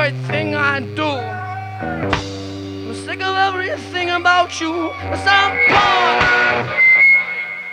everything I do. I'm sick of everything about you. 'Cause I'm bored.